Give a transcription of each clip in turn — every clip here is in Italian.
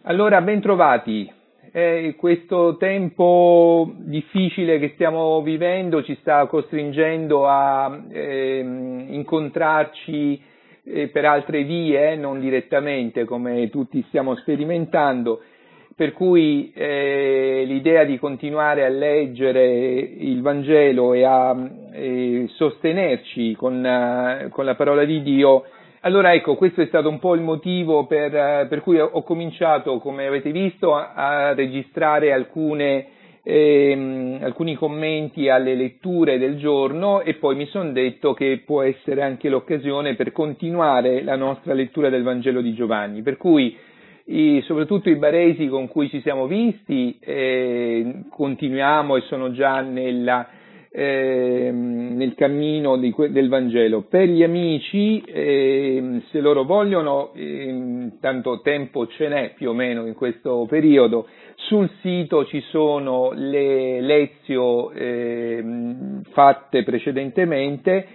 Allora, bentrovati. Questo tempo difficile che stiamo vivendo ci sta costringendo a incontrarci per altre vie, non direttamente come tutti stiamo sperimentando, per cui l'idea di continuare a leggere il Vangelo e a sostenerci con la parola di Dio. Allora ecco, questo è stato un po' il motivo per cui ho cominciato, come avete visto, a registrare alcuni commenti alle letture del giorno e poi mi sono detto che può essere anche l'occasione per continuare la nostra lettura del Vangelo di Giovanni. Per cui soprattutto i baresi con cui ci siamo visti continuiamo e sono già nel cammino del Vangelo. Per gli amici, se loro vogliono, tanto tempo ce n'è più o meno in questo periodo, sul sito ci sono le lezioni fatte precedentemente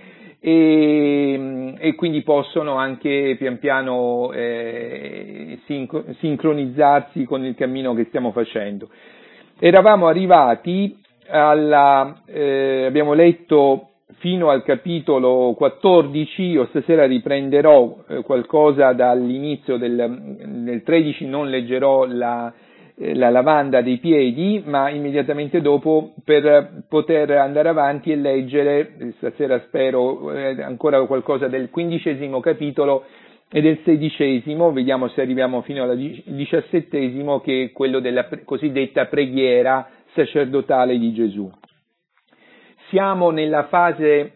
e quindi possono anche pian piano sincronizzarsi con il cammino che stiamo facendo. Eravamo arrivati abbiamo letto fino al capitolo 14, io stasera riprenderò qualcosa dall'inizio del 13, non leggerò la lavanda dei piedi, ma immediatamente dopo per poter andare avanti e leggere, stasera spero ancora qualcosa del 15° capitolo e del 16°, vediamo se arriviamo fino al 17°, che è quello della cosiddetta preghiera sacerdotale di Gesù. Siamo nella fase,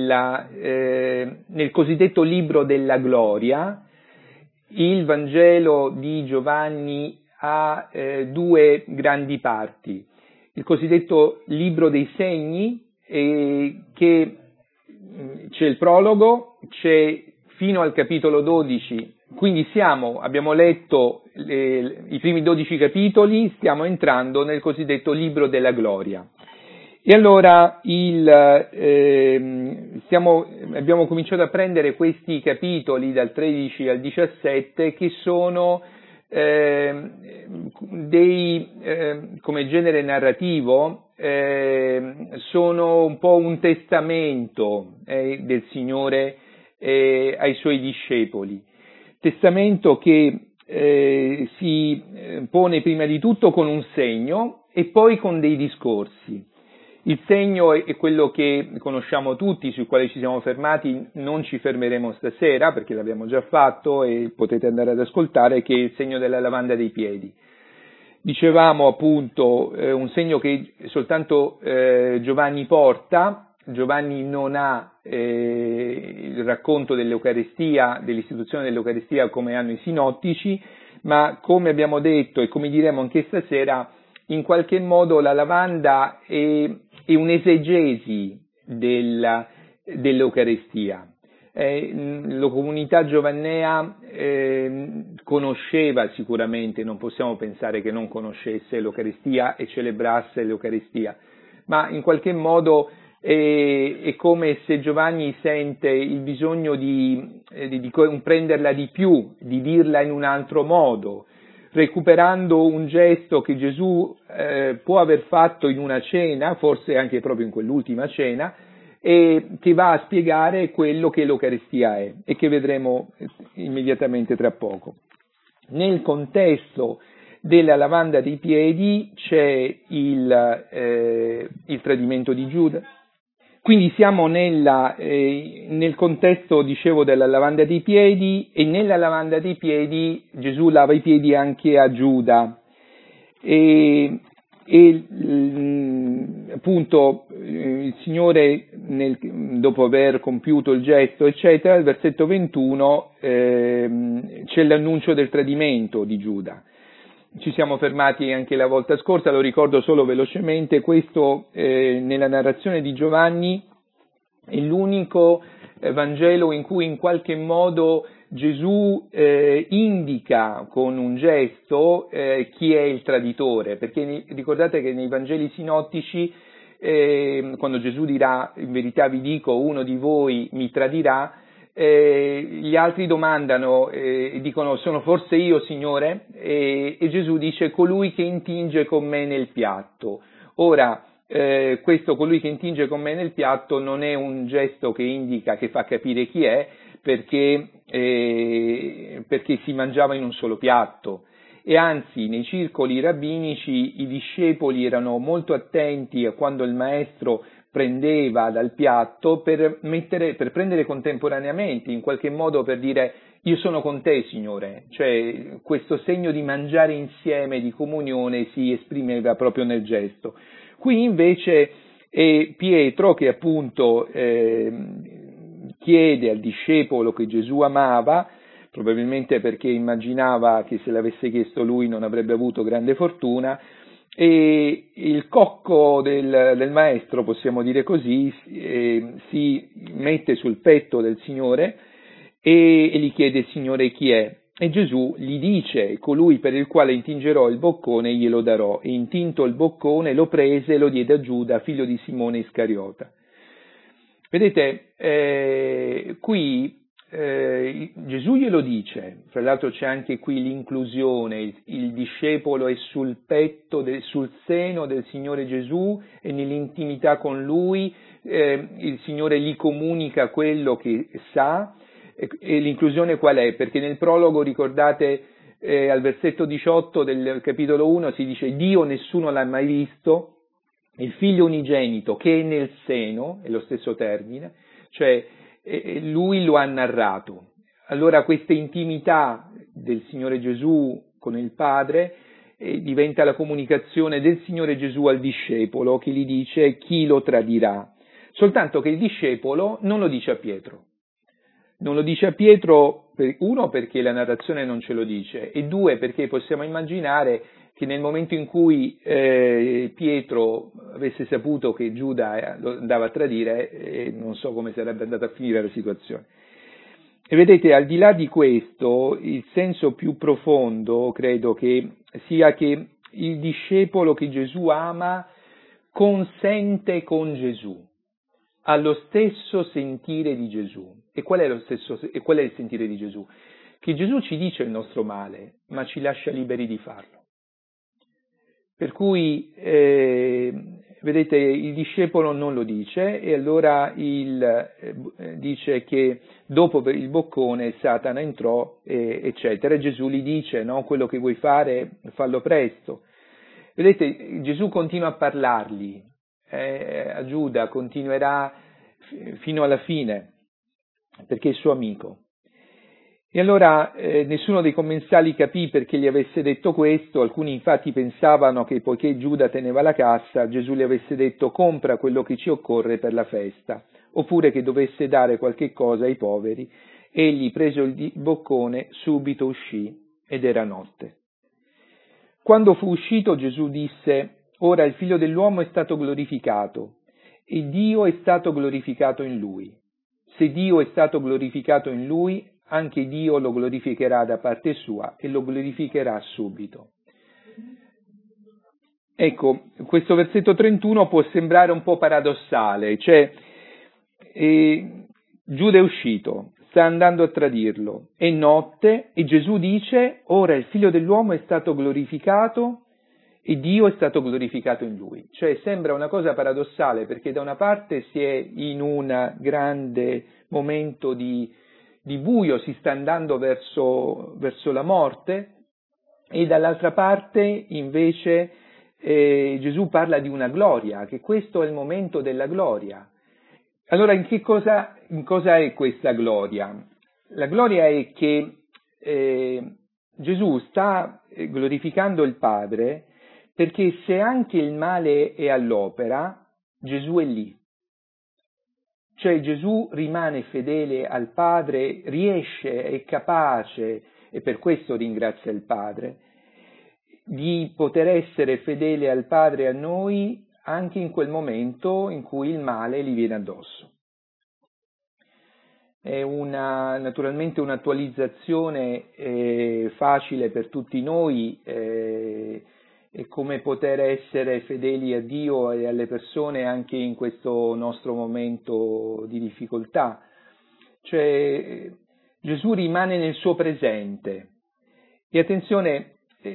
nel cosiddetto libro della gloria. Il Vangelo di Giovanni ha due grandi parti. Il cosiddetto libro dei segni, che c'è il prologo, c'è fino al capitolo 12, quindi abbiamo letto i primi 12 capitoli, stiamo entrando nel cosiddetto libro della gloria. E allora abbiamo cominciato a prendere questi capitoli dal 13 al 17 che sono come genere narrativo, sono un po' un testamento del Signore ai Suoi discepoli. Testamento che si pone prima di tutto con un segno e poi con dei discorsi. Il segno è quello che conosciamo tutti, sul quale ci siamo fermati, non ci fermeremo stasera perché l'abbiamo già fatto e potete andare ad ascoltare, che è il segno della lavanda dei piedi. Dicevamo appunto un segno che soltanto Giovanni porta. Giovanni non ha il racconto dell'Eucaristia, dell'istituzione dell'Eucaristia come hanno i sinottici, ma come abbiamo detto e come diremo anche stasera, in qualche modo la lavanda è un'esegesi dell'Eucaristia. La comunità giovannea conosceva sicuramente, non possiamo pensare che non conoscesse l'Eucaristia e celebrasse l'Eucaristia, ma in qualche modo è come se Giovanni sente il bisogno di comprenderla di più, di dirla in un altro modo, recuperando un gesto che Gesù può aver fatto in una cena, forse anche proprio in quell'ultima cena, e che va a spiegare quello che l'Eucaristia è e che vedremo immediatamente tra poco. Nel contesto della lavanda dei piedi c'è il tradimento di Giuda. Quindi siamo nel contesto, dicevo, della lavanda dei piedi, e nella lavanda dei piedi Gesù lava i piedi anche a Giuda. Appunto il Signore, dopo aver compiuto il gesto, eccetera, al versetto 21 c'è l'annuncio del tradimento di Giuda. Ci siamo fermati anche la volta scorsa, lo ricordo solo velocemente, questo nella narrazione di Giovanni è l'unico Vangelo in cui in qualche modo Gesù indica con un gesto chi è il traditore, perché ricordate che nei Vangeli sinottici quando Gesù dirà in verità vi dico uno di voi mi tradirà, Gli altri domandano e dicono: sono forse io, Signore? E Gesù dice: colui che intinge con me nel piatto. Ora, questo colui che intinge con me nel piatto non è un gesto che indica, che fa capire chi è, perché si mangiava in un solo piatto. E anzi, nei circoli rabbinici i discepoli erano molto attenti a quando il maestro prendeva dal piatto per prendere contemporaneamente, in qualche modo per dire: io sono con te, Signore. Cioè, questo segno di mangiare insieme, di comunione, si esprimeva proprio nel gesto. Qui invece è Pietro che appunto chiede al discepolo che Gesù amava, probabilmente perché immaginava che se l'avesse chiesto lui non avrebbe avuto grande fortuna, e il cocco del maestro, possiamo dire così, si mette sul petto del Signore e gli chiede: Signore, chi è? E Gesù gli dice: colui per il quale intingerò il boccone glielo darò. E intinto il boccone lo prese e lo diede a Giuda, figlio di Simone Iscariota. Vedete, qui Gesù glielo dice. Fra l'altro c'è anche qui l'inclusione: il discepolo è sul petto, sul seno del Signore Gesù e nell'intimità con Lui, il Signore gli comunica quello che sa. E l'inclusione qual è? Perché nel prologo, ricordate, al versetto 18 del capitolo 1 si dice: Dio nessuno l'ha mai visto, il figlio unigenito che è nel seno, è lo stesso termine, cioè lui lo ha narrato. Allora questa intimità del Signore Gesù con il Padre diventa la comunicazione del Signore Gesù al discepolo, che gli dice chi lo tradirà. Soltanto che il discepolo non lo dice a Pietro. Non lo dice a Pietro, uno, perché la narrazione non ce lo dice, e due, perché possiamo immaginare che nel momento in cui Pietro avesse saputo che Giuda lo andava a tradire, non so come sarebbe andata a finire la situazione. E vedete, al di là di questo, il senso più profondo credo che sia che il discepolo che Gesù ama consente con Gesù, ha lo stesso sentire di Gesù. E qual è il sentire di Gesù? Che Gesù ci dice il nostro male, ma ci lascia liberi di farlo. Per cui, vedete, il discepolo non lo dice, e allora dice che dopo il boccone Satana entrò, eccetera, e Gesù gli dice: no, quello che vuoi fare, fallo presto. Vedete, Gesù continua a parlargli, a Giuda, continuerà fino alla fine, perché è suo amico. E allora nessuno dei commensali capì perché gli avesse detto questo. Alcuni infatti pensavano che poiché Giuda teneva la cassa, Gesù gli avesse detto: compra quello che ci occorre per la festa, oppure che dovesse dare qualche cosa ai poveri. Egli, preso il boccone, subito uscì, ed era notte. Quando fu uscito, Gesù disse: ora il Figlio dell'uomo è stato glorificato, e Dio è stato glorificato in lui. Se Dio è stato glorificato in lui, anche Dio lo glorificherà da parte sua e lo glorificherà subito. Ecco, questo versetto 31 può sembrare un po' paradossale, cioè Giuda è uscito, sta andando a tradirlo, è notte e Gesù dice: ora il Figlio dell'uomo è stato glorificato e Dio è stato glorificato in lui. Cioè sembra una cosa paradossale, perché da una parte si è in un grande momento di buio, si sta andando verso la morte, e dall'altra parte invece Gesù parla di una gloria, che questo è il momento della gloria. Allora in cosa è questa gloria? La gloria è che Gesù sta glorificando il Padre, perché se anche il male è all'opera, Gesù è lì. Cioè Gesù rimane fedele al Padre, riesce, è capace, e per questo ringrazia il Padre, di poter essere fedele al Padre e a noi anche in quel momento in cui il male gli viene addosso. È naturalmente un'attualizzazione facile per tutti noi, e come poter essere fedeli a Dio e alle persone anche in questo nostro momento di difficoltà. cioè Gesù rimane nel suo presente e attenzione,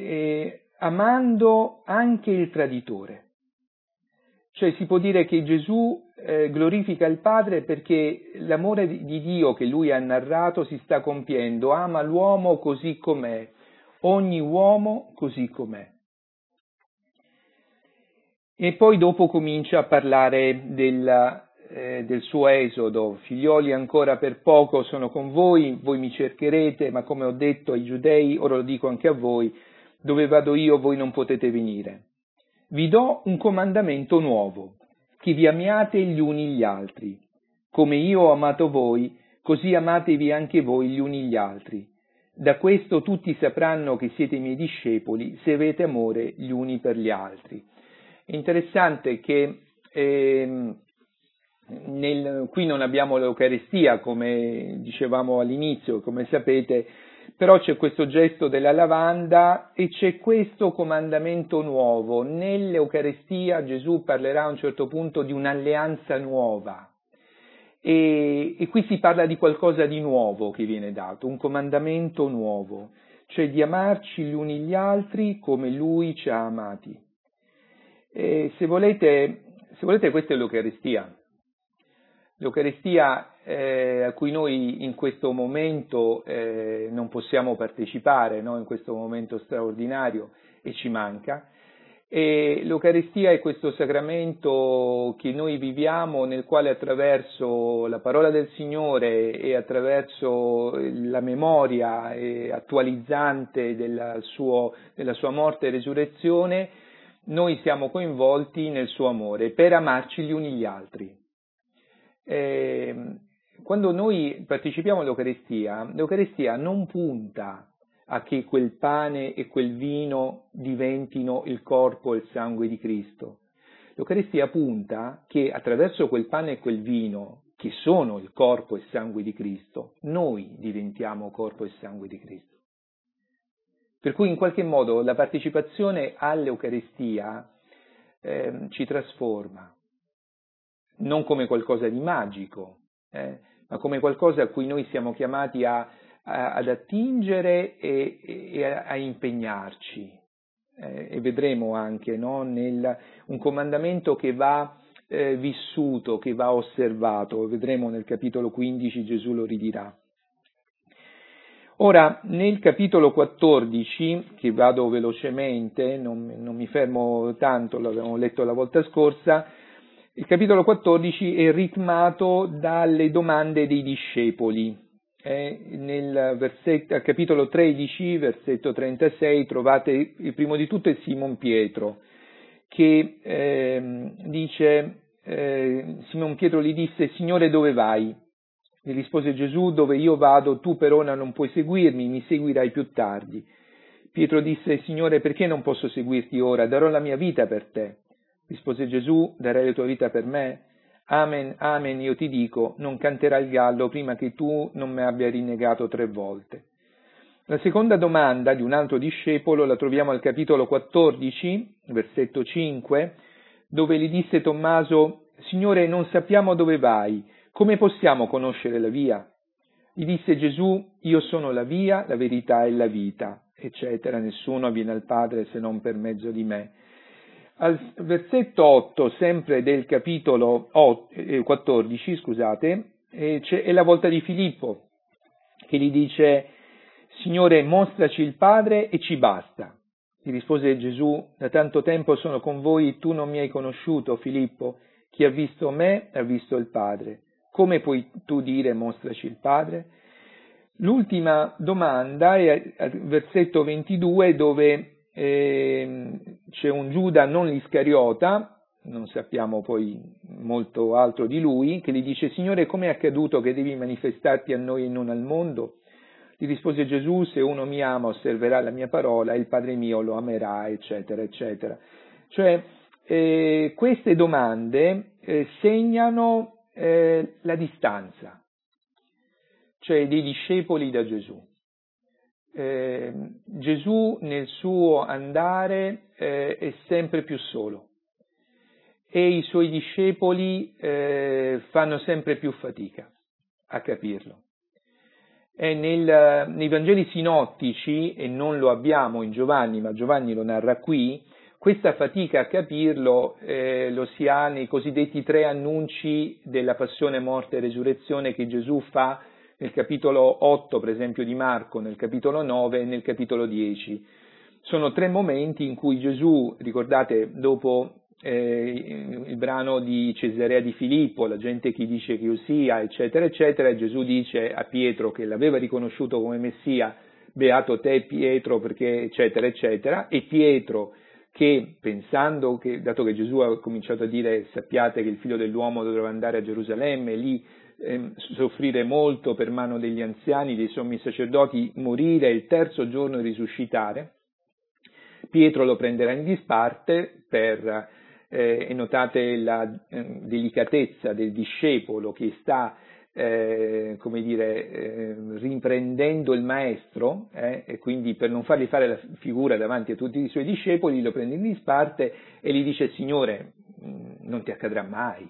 amando anche il traditore. Cioè si può dire che Gesù glorifica il Padre perché l'amore di Dio che lui ha narrato si sta compiendo, ama l'uomo così com'è, ogni uomo così com'è. E poi dopo comincia a parlare del suo esodo, figlioli ancora per poco sono con voi mi cercherete, ma come ho detto ai giudei, ora lo dico anche a voi, dove vado io voi non potete venire. Vi do un comandamento nuovo, che vi amiate gli uni gli altri. Come io ho amato voi, così amatevi anche voi gli uni gli altri. Da questo tutti sapranno che siete i miei discepoli, se avete amore gli uni per gli altri. È interessante che qui non abbiamo l'Eucaristia, come dicevamo all'inizio, come sapete, però c'è questo gesto della lavanda e c'è questo comandamento nuovo. Nell'Eucaristia Gesù parlerà a un certo punto di un'alleanza nuova e qui si parla di qualcosa di nuovo che viene dato, un comandamento nuovo, cioè di amarci gli uni gli altri come Lui ci ha amati. E se volete questa è l'Eucaristia. L'Eucaristia a cui noi in questo momento non possiamo partecipare, no? In questo momento straordinario e ci manca. E l'Eucaristia è questo sacramento che noi viviamo nel quale attraverso la parola del Signore e attraverso la memoria attualizzante della sua morte e resurrezione noi siamo coinvolti nel suo amore per amarci gli uni gli altri. Quando noi partecipiamo all'Eucaristia, l'Eucaristia non punta a che quel pane e quel vino diventino il corpo e il sangue di Cristo. L'Eucaristia punta che attraverso quel pane e quel vino, che sono il corpo e il sangue di Cristo, noi diventiamo corpo e sangue di Cristo. Per cui in qualche modo la partecipazione all'Eucaristia ci trasforma, non come qualcosa di magico, ma come qualcosa a cui noi siamo chiamati ad attingere e a impegnarci. E vedremo anche un comandamento che va vissuto, che va osservato, vedremo nel capitolo 15 Gesù lo ridirà. Ora, nel capitolo 14, che vado velocemente, non mi fermo tanto, l'abbiamo letto la volta scorsa, il capitolo 14 è ritmato dalle domande dei discepoli. Al capitolo 13, versetto 36, trovate primo di tutto è Simon Pietro, che dice, Simon Pietro gli disse, Signore dove vai? Gli rispose Gesù, dove io vado tu per ora non puoi seguirmi, mi seguirai più tardi. Pietro disse, Signore perché non posso seguirti ora? Darò la mia vita per te. Rispose Gesù, darai la tua vita per me? Amen, amen, io ti dico, non canterà il gallo prima che tu non mi abbia rinnegato 3 volte. La seconda domanda di un altro discepolo la troviamo al capitolo 14, versetto 5, dove gli disse Tommaso, Signore non sappiamo dove vai, come possiamo conoscere la via? Gli disse Gesù, io sono la via, la verità e la vita, eccetera, nessuno viene al Padre se non per mezzo di me. Al versetto 8, sempre del capitolo 14, scusate, è la volta di Filippo, che gli dice, Signore, mostraci il Padre e ci basta. Gli rispose Gesù, da tanto tempo sono con voi, tu non mi hai conosciuto, Filippo, chi ha visto me ha visto il Padre. Come puoi tu dire mostraci il Padre? L'ultima domanda è al versetto 22 dove c'è un Giuda non l'Iscariota, non sappiamo poi molto altro di lui, che gli dice Signore come è accaduto che devi manifestarti a noi e non al mondo? Gli rispose Gesù se uno mi ama osserverà la mia parola e il Padre mio lo amerà, eccetera, eccetera. Cioè queste domande segnano la distanza, cioè dei discepoli da Gesù. Gesù nel suo andare è sempre più solo e i suoi discepoli fanno sempre più fatica. a capirlo. Nei Vangeli sinottici, e non lo abbiamo in Giovanni, ma Giovanni lo narra qui, questa fatica a capirlo lo si ha nei cosiddetti 3 annunci della passione, morte e resurrezione che Gesù fa nel capitolo 8, per esempio, di Marco, nel capitolo 9 e nel capitolo 10. Sono 3 momenti in cui Gesù, ricordate, dopo il brano di Cesarea di Filippo, la gente chi dice che io sia, eccetera, eccetera, e Gesù dice a Pietro che l'aveva riconosciuto come Messia, beato te Pietro, perché eccetera, eccetera, e Pietro che pensando che, dato che Gesù ha cominciato a dire sappiate che il figlio dell'uomo dovrà andare a Gerusalemme, lì soffrire molto per mano degli anziani, dei sommi sacerdoti, morire il 3° giorno e risuscitare, Pietro lo prenderà in disparte e notate la delicatezza del discepolo che sta riprendendo il maestro, e quindi per non fargli fare la figura davanti a tutti i suoi discepoli lo prende in disparte e gli dice Signore, non ti accadrà mai.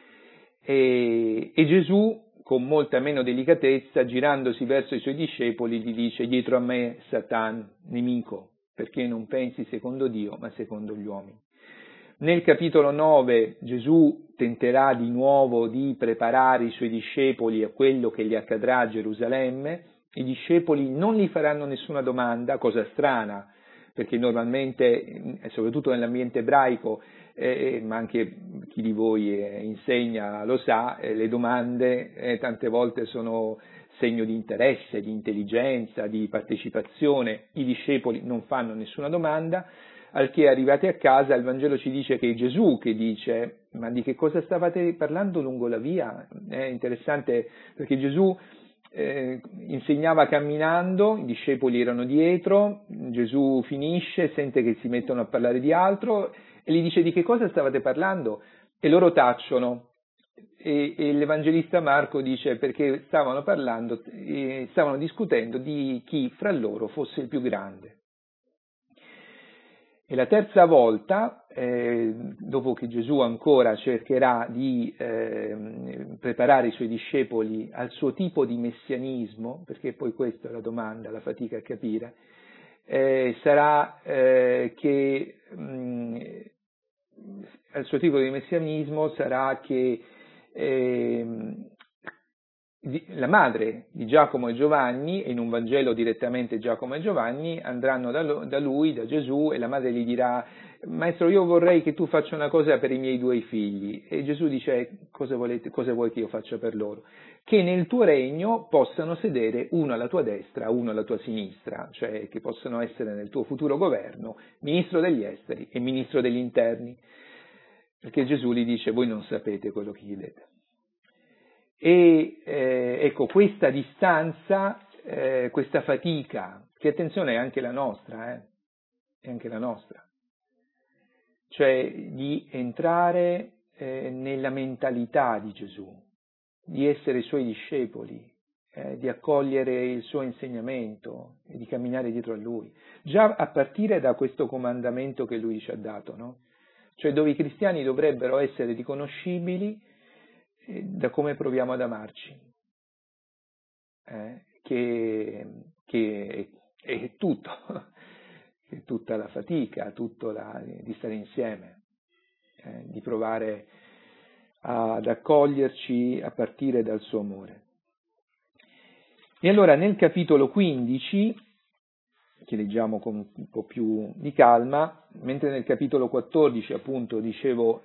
E Gesù, con molta meno delicatezza, girandosi verso i suoi discepoli, gli dice dietro a me Satan, nemico, perché non pensi secondo Dio ma secondo gli uomini. Nel capitolo 9 Gesù tenterà di nuovo di preparare i suoi discepoli a quello che gli accadrà a Gerusalemme. I discepoli non gli faranno nessuna domanda, cosa strana, perché normalmente, soprattutto nell'ambiente ebraico, ma anche chi di voi insegna lo sa, le domande tante volte sono segno di interesse, di intelligenza, di partecipazione. I discepoli non fanno nessuna domanda, al che arrivati a casa il Vangelo ci dice che è Gesù che dice ma di che cosa stavate parlando lungo la via? È interessante perché Gesù insegnava camminando, i discepoli erano dietro, Gesù finisce, sente che si mettono a parlare di altro e gli dice di che cosa stavate parlando? E loro tacciono. E l'Evangelista Marco dice perché stavano discutendo di chi fra loro fosse il più grande. E la terza volta, dopo che Gesù ancora cercherà di preparare i suoi discepoli al suo tipo di messianismo, perché poi questa è la domanda, la fatica a capire, sarà che al suo tipo di messianismo sarà che la madre di Giacomo e Giovanni, e in un Vangelo direttamente Giacomo e Giovanni, andranno da lui, da Gesù, e la madre gli dirà, Maestro, io vorrei che tu faccia una cosa per i miei 2 figli. E Gesù dice, cosa vuoi che io faccia per loro? Che nel tuo regno possano sedere uno alla tua destra, uno alla tua sinistra, cioè che possano essere nel tuo futuro governo ministro degli esteri e ministro degli interni. Perché Gesù gli dice, voi non sapete quello che chiedete. E ecco, questa distanza, questa fatica, che attenzione è anche la nostra, è anche la nostra, cioè di entrare nella mentalità di Gesù, di essere suoi discepoli, di accogliere il suo insegnamento e di camminare dietro a lui, già a partire da questo comandamento che lui ci ha dato, no? Cioè dove i cristiani dovrebbero essere riconoscibili da come proviamo ad amarci, che è tutto, che è tutta la fatica, di stare insieme, di provare ad accoglierci a partire dal suo amore. E allora nel capitolo 15, che leggiamo con un po' più di calma, mentre nel capitolo 14 appunto dicevo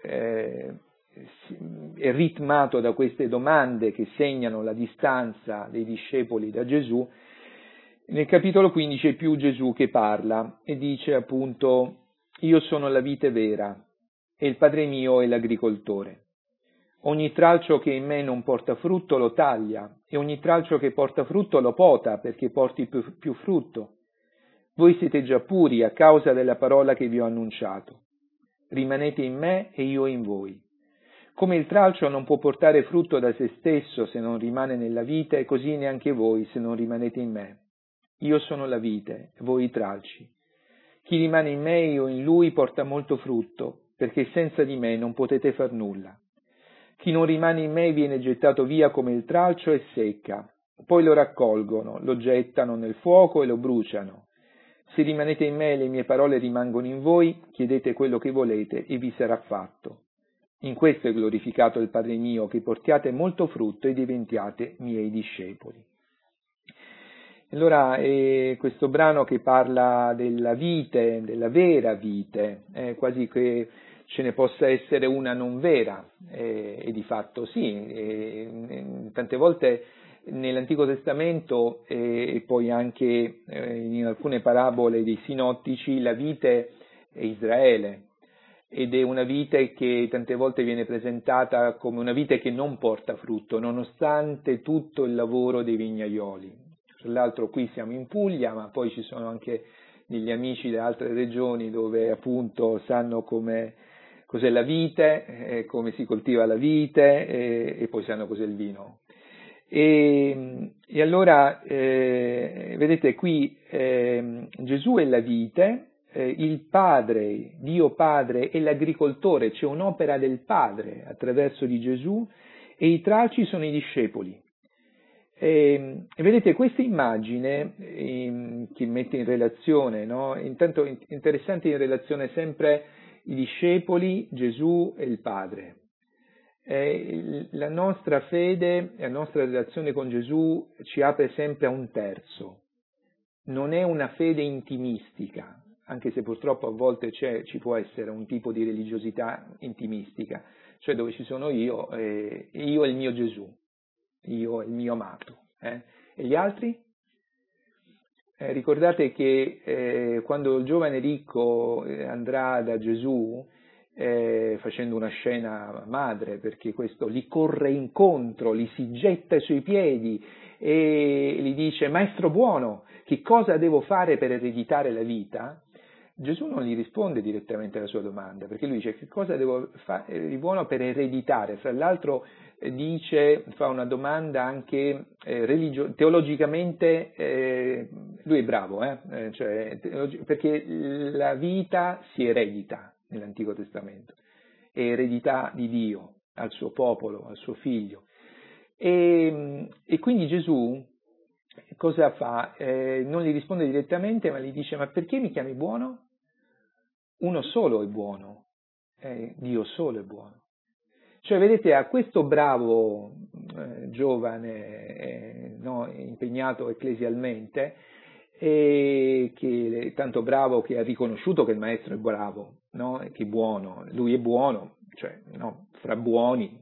è ritmato da queste domande che segnano la distanza dei discepoli da Gesù, nel capitolo 15 è più Gesù che parla e dice appunto io sono la vite vera e il Padre mio è l'agricoltore. Ogni tralcio che in me non porta frutto lo taglia e ogni tralcio che porta frutto lo pota perché porti più frutto. Voi siete già puri a causa della parola che vi ho annunciato. Rimanete in me e io in voi. Come il tralcio non può portare frutto da se stesso se non rimane nella vite, così neanche voi se non rimanete in me. Io sono la vite, voi i tralci. Chi rimane in me e io in lui porta molto frutto, perché senza di me non potete far nulla. Chi non rimane in me viene gettato via come il tralcio e secca. Poi lo raccolgono, lo gettano nel fuoco e lo bruciano. Se rimanete in me e le mie parole rimangono in voi, chiedete quello che volete e vi sarà fatto. In questo è glorificato il Padre mio, che portiate molto frutto e diventiate miei discepoli. Allora, questo brano che parla della vite, della vera vite, quasi che ce ne possa essere una non vera, e di fatto sì, tante volte nell'Antico Testamento e poi anche in alcune parabole dei sinottici la vite è Israele, ed è una vite che tante volte viene presentata come una vite che non porta frutto, nonostante tutto il lavoro dei vignaioli. Tra l'altro qui siamo in Puglia, ma poi ci sono anche degli amici da altre regioni dove appunto sanno cos'è la vite, come si coltiva la vite e poi sanno cos'è il vino. E allora, vedete qui, Gesù è la vite, il Padre, Dio Padre è l'agricoltore, c'è un'opera del Padre attraverso di Gesù, e i tralci sono i discepoli. E vedete, questa immagine che mette in relazione, no? Intanto interessante in relazione sempre i discepoli, Gesù e il Padre. La nostra fede, la nostra relazione con Gesù ci apre sempre a un terzo. Non è una fede intimistica, anche se purtroppo a volte ci può essere un tipo di religiosità intimistica, cioè dove ci sono io e il mio Gesù, io e il mio amato. E gli altri? Ricordate che quando il giovane ricco andrà da Gesù, facendo una scena madre, perché questo gli corre incontro, gli si getta ai suoi piedi e gli dice: Maestro buono, che cosa devo fare per ereditare la vita? Gesù non gli risponde direttamente alla sua domanda, perché lui dice: che cosa devo fare di buono per ereditare? Fra l'altro fa una domanda anche teologicamente, lui è bravo, perché la vita si eredita nell'Antico Testamento, è eredità di Dio al suo popolo, al suo figlio. E quindi Gesù cosa fa? Non gli risponde direttamente, ma gli dice: ma perché mi chiami buono? Uno solo è buono, Dio solo è buono. Cioè, vedete, a questo bravo giovane impegnato ecclesialmente, che è tanto bravo che ha riconosciuto che il maestro è bravo, no? Che è buono, lui è buono, cioè fra buoni,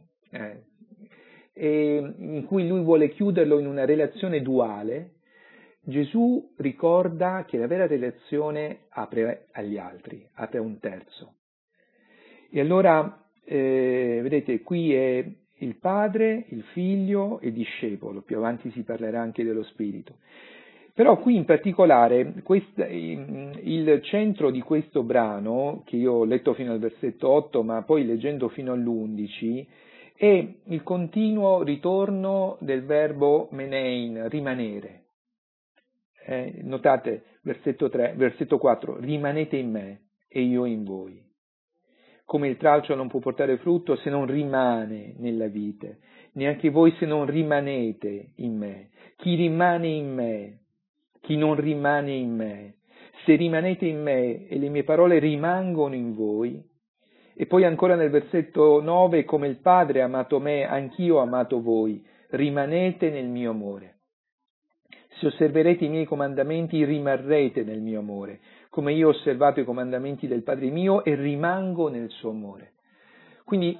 e in cui lui vuole chiuderlo in una relazione duale. Gesù ricorda che la vera relazione apre agli altri, apre a un terzo. E allora, vedete, qui è il Padre, il Figlio e il discepolo, più avanti si parlerà anche dello Spirito. Però qui in particolare il centro di questo brano, che io ho letto fino al versetto 8, ma poi leggendo fino all'11, è il continuo ritorno del verbo menein, rimanere. Notate, versetto 4, rimanete in me e io in voi. Come il tralcio non può portare frutto se non rimane nella vite, neanche voi se non rimanete in me. Chi rimane in me, chi non rimane in me, se rimanete in me e le mie parole rimangono in voi. E poi ancora nel versetto 9, come il Padre ha amato me, anch'io ho amato voi, rimanete nel mio amore. Se osserverete i miei comandamenti, rimarrete nel mio amore, come io ho osservato i comandamenti del Padre mio e rimango nel suo amore. Quindi,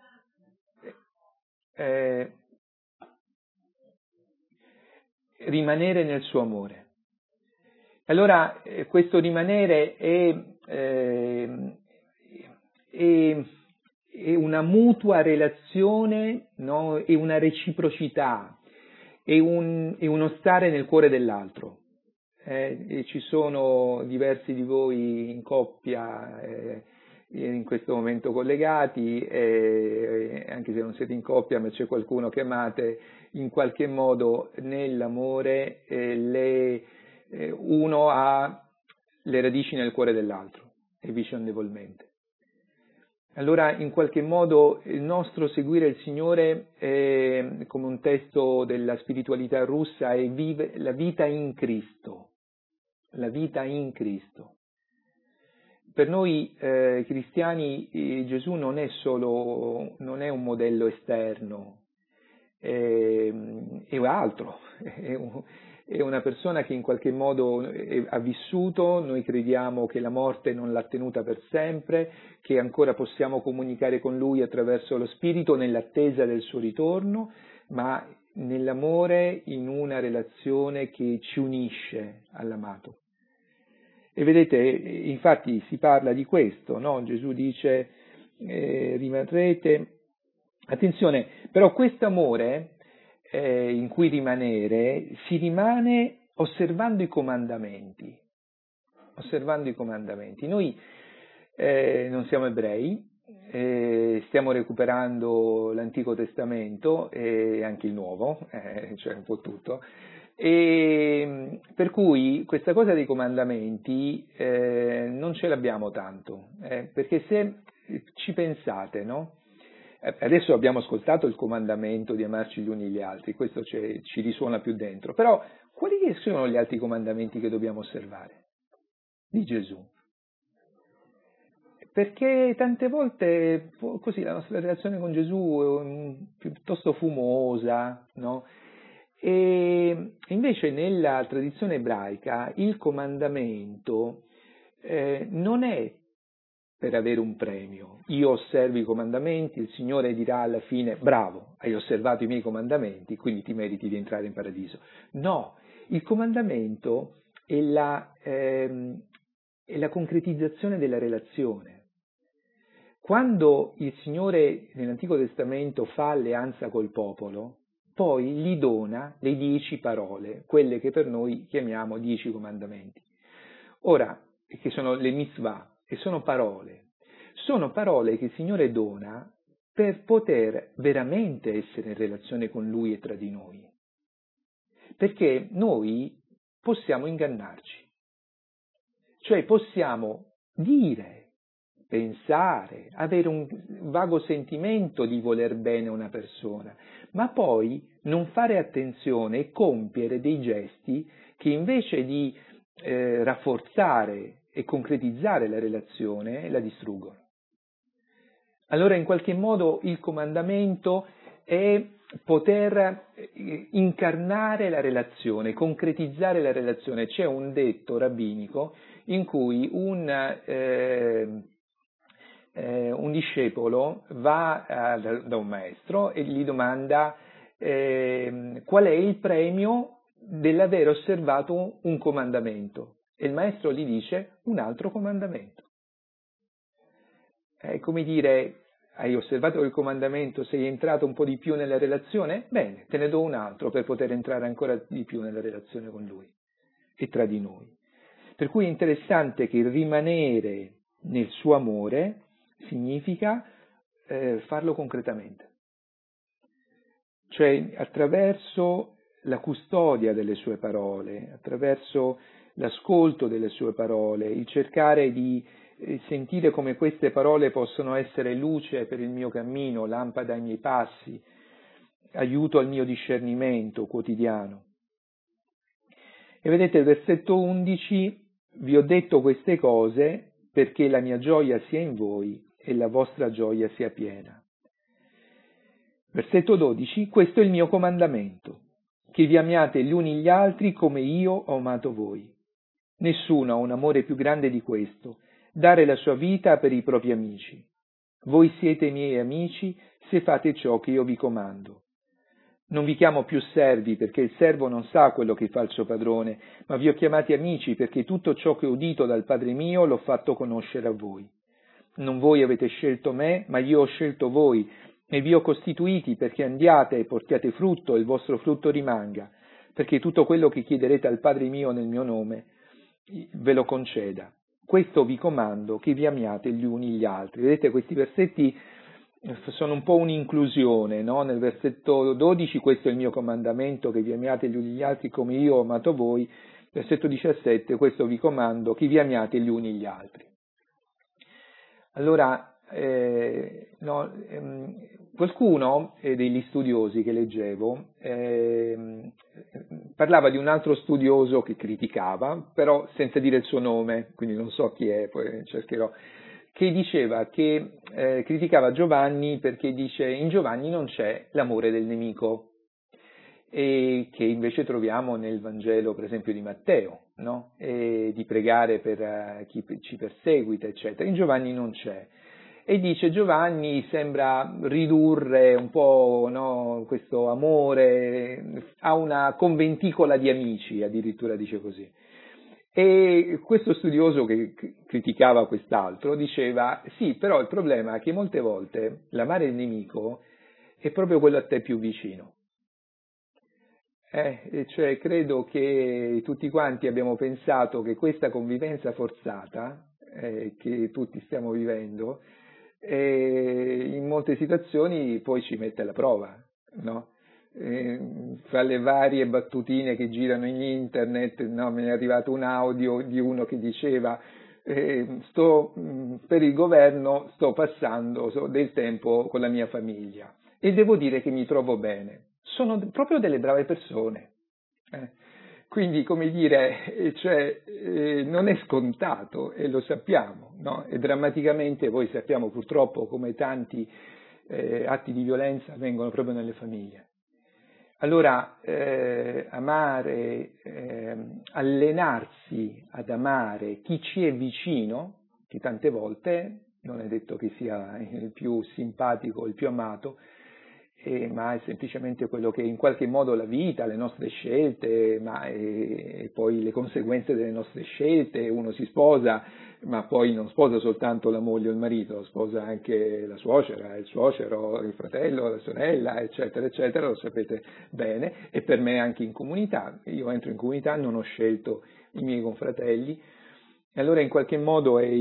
rimanere nel suo amore. Allora, questo rimanere è una mutua relazione, no? È una reciprocità, è uno stare nel cuore dell'altro. E ci sono diversi di voi in coppia in questo momento collegati, anche se non siete in coppia, ma c'è qualcuno che amate, in qualche modo nell'amore uno ha le radici nel cuore dell'altro e vicendevolmente. Allora, in qualche modo, il nostro seguire il Signore, come un testo della spiritualità russa, è la vita in Cristo. La vita in Cristo. Per noi cristiani Gesù non è un modello esterno, è altro, è una persona che in qualche modo ha vissuto. Noi crediamo che la morte non l'ha tenuta per sempre, che ancora possiamo comunicare con Lui attraverso lo Spirito nell'attesa del suo ritorno, ma nell'amore, in una relazione che ci unisce all'amato. E vedete, infatti si parla di questo, no? Gesù dice rimarrete. Attenzione, però questo amore in cui rimanere, si rimane osservando i comandamenti. Osservando i comandamenti. Noi non siamo ebrei, stiamo recuperando l'Antico Testamento e anche il Nuovo, cioè un po' tutto. E per cui questa cosa dei comandamenti non ce l'abbiamo tanto, perché se ci pensate, no? Adesso abbiamo ascoltato il comandamento di amarci gli uni gli altri, questo ci risuona più dentro, però quali sono gli altri comandamenti che dobbiamo osservare di Gesù? Perché tante volte così la nostra relazione con Gesù è piuttosto fumosa, no? E invece nella tradizione ebraica il comandamento non è per avere un premio. Io osservo i comandamenti, il Signore dirà alla fine: bravo, hai osservato i miei comandamenti, quindi ti meriti di entrare in paradiso. No, il comandamento è la concretizzazione della relazione. Quando il Signore nell'Antico Testamento fa alleanza col popolo, poi gli dona le 10 parole, quelle che per noi chiamiamo 10 comandamenti. Ora, che sono le mitzvah, e sono parole che il Signore dona per poter veramente essere in relazione con Lui e tra di noi. Perché noi possiamo ingannarci, cioè possiamo dire, pensare, avere un vago sentimento di voler bene a una persona, ma poi non fare attenzione e compiere dei gesti che invece di rafforzare e concretizzare la relazione la distruggono. Allora in qualche modo il comandamento è poter incarnare la relazione, concretizzare la relazione. C'è un detto rabbinico in cui un discepolo va da un maestro e gli domanda qual è il premio dell'aver osservato un comandamento, e il maestro gli dice: un altro comandamento. È come dire: hai osservato il comandamento, sei entrato un po' di più nella relazione? Bene, te ne do un altro per poter entrare ancora di più nella relazione con Lui e tra di noi. Per cui è interessante che il rimanere nel suo amore significa farlo concretamente, cioè attraverso la custodia delle sue parole, attraverso l'ascolto delle sue parole, il cercare di sentire come queste parole possono essere luce per il mio cammino, lampada ai miei passi, aiuto al mio discernimento quotidiano. E vedete il versetto 11: vi ho detto queste cose perché la mia gioia sia in voi e la vostra gioia sia piena. Versetto 12: questo è il mio comandamento, che vi amiate gli uni gli altri come io ho amato voi. Nessuno ha un amore più grande di questo, dare la sua vita per i propri amici. Voi siete i miei amici se fate ciò che io vi comando. Non vi chiamo più servi, perché il servo non sa quello che fa il suo padrone, ma vi ho chiamati amici, perché tutto ciò che ho udito dal Padre mio l'ho fatto conoscere a voi. Non voi avete scelto me, ma io ho scelto voi, e vi ho costituiti perché andiate e portiate frutto e il vostro frutto rimanga, perché tutto quello che chiederete al Padre mio nel mio nome ve lo conceda. Questo vi comando, che vi amiate gli uni gli altri. Vedete, questi versetti sono un po' un'inclusione, no? Nel versetto 12: questo è il mio comandamento, che vi amiate gli uni gli altri come io ho amato voi. Versetto 17: questo vi comando, che vi amiate gli uni gli altri. Allora, qualcuno degli studiosi che leggevo parlava di un altro studioso che criticava, però senza dire il suo nome, quindi non so chi è, poi cercherò, che diceva che criticava Giovanni perché dice in Giovanni non c'è l'amore del nemico, e che invece troviamo nel Vangelo, per esempio, di Matteo, no? E di pregare per chi ci perseguita, eccetera. In Giovanni non c'è. E dice Giovanni sembra ridurre un po', no, questo amore a una conventicola di amici, addirittura dice così. E questo studioso che criticava quest'altro diceva sì, però il problema è che molte volte l'amare il nemico è proprio quello a te più vicino. Cioè credo che tutti quanti abbiamo pensato che questa convivenza forzata che tutti stiamo vivendo in molte situazioni poi ci mette alla prova, no? Fra le varie battutine che girano in internet, no, mi è arrivato un audio di uno che diceva per il governo sto passando del tempo con la mia famiglia e devo dire che mi trovo bene. Sono proprio delle brave persone. Quindi, come dire, non è scontato e lo sappiamo, no? E drammaticamente poi sappiamo purtroppo come tanti atti di violenza avvengono proprio nelle famiglie. Allora, allenarsi ad amare chi ci è vicino, che tante volte non è detto che sia il più simpatico, il più amato, ma è semplicemente quello che in qualche modo la vita, le nostre scelte, e poi le conseguenze delle nostre scelte, uno si sposa, ma poi non sposa soltanto la moglie o il marito, sposa anche la suocera, il suocero, il fratello, la sorella, eccetera, eccetera, lo sapete bene, e per me anche in comunità. Io entro in comunità, non ho scelto i miei confratelli, e allora in qualche modo è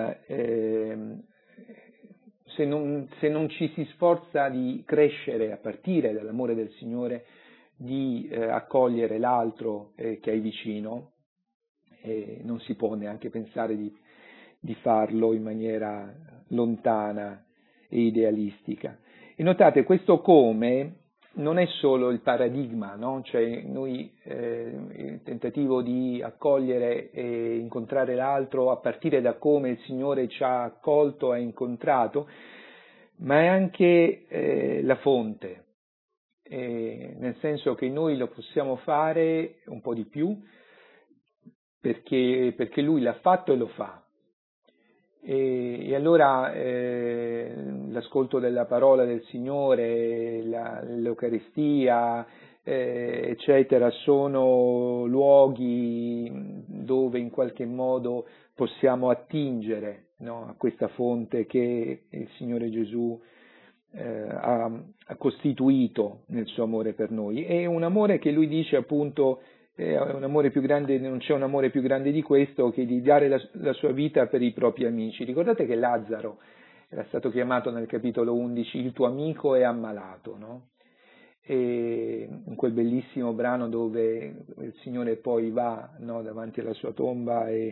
se non ci si sforza di crescere a partire dall'amore del Signore, di accogliere l'altro che hai vicino, non si può neanche pensare di farlo in maniera lontana e idealistica. E notate, questo come non è solo il paradigma, no? Cioè noi il tentativo di accogliere e incontrare l'altro a partire da come il Signore ci ha accolto e incontrato, ma è anche la fonte, nel senso che noi lo possiamo fare un po' di più perché Lui l'ha fatto e lo fa. E allora l'ascolto della parola del Signore, l'Eucaristia, eccetera, sono luoghi dove in qualche modo possiamo attingere, no, a questa fonte che il Signore Gesù ha costituito nel suo amore per noi. È un amore che Lui dice appunto un amore più grande, non c'è un amore più grande di questo che di dare la sua vita per i propri amici. Ricordate che Lazzaro era stato chiamato nel capitolo 11 il tuo amico è ammalato, no? E in quel bellissimo brano dove il Signore poi va, no, davanti alla sua tomba e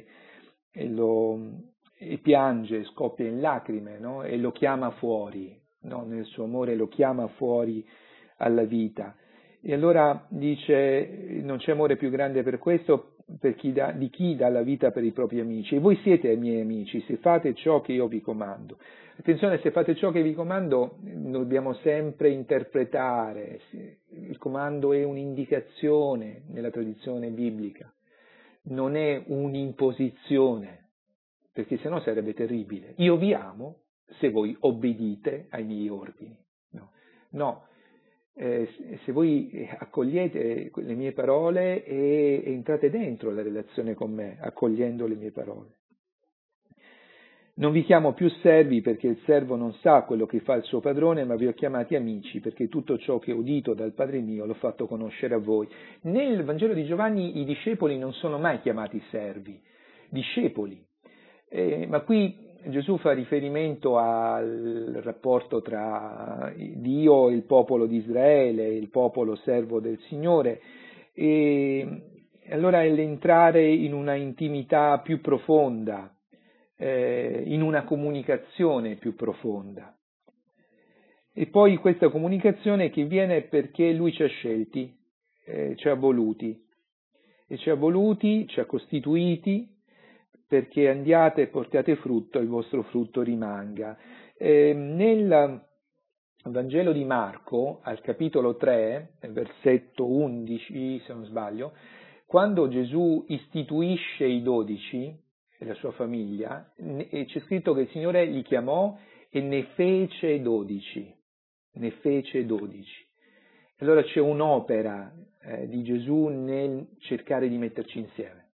piange, scoppia in lacrime, no? E lo chiama fuori, no? Nel suo amore lo chiama fuori alla vita. E allora dice, non c'è amore più grande per questo, di chi dà la vita per i propri amici. E voi siete i miei amici, se fate ciò che io vi comando. Attenzione, se fate ciò che vi comando, dobbiamo sempre interpretare. Il comando è un'indicazione nella tradizione biblica, non è un'imposizione, perché sennò sarebbe terribile. Io vi amo se voi obbedite ai miei ordini. No. Se voi accogliete le mie parole e entrate dentro la relazione con me, accogliendo le mie parole. Non vi chiamo più servi perché il servo non sa quello che fa il suo padrone, ma vi ho chiamati amici perché tutto ciò che ho udito dal Padre mio l'ho fatto conoscere a voi. Nel Vangelo di Giovanni i discepoli non sono mai chiamati servi, discepoli. Ma qui Gesù fa riferimento al rapporto tra Dio e il popolo di Israele, il popolo servo del Signore, e allora è l'entrare in una intimità più profonda in una comunicazione più profonda. E poi questa comunicazione che viene perché Lui ci ha scelti, ci ha voluti, e ci ha voluti, ci ha costituiti, perché andiate e portate frutto e il vostro frutto rimanga. Nel Vangelo di Marco, al capitolo 3, versetto 11, se non sbaglio, quando Gesù istituisce i 12 e la sua famiglia, c'è scritto che il Signore li chiamò e ne fece 12. Ne fece 12. Allora c'è un'opera di Gesù nel cercare di metterci insieme.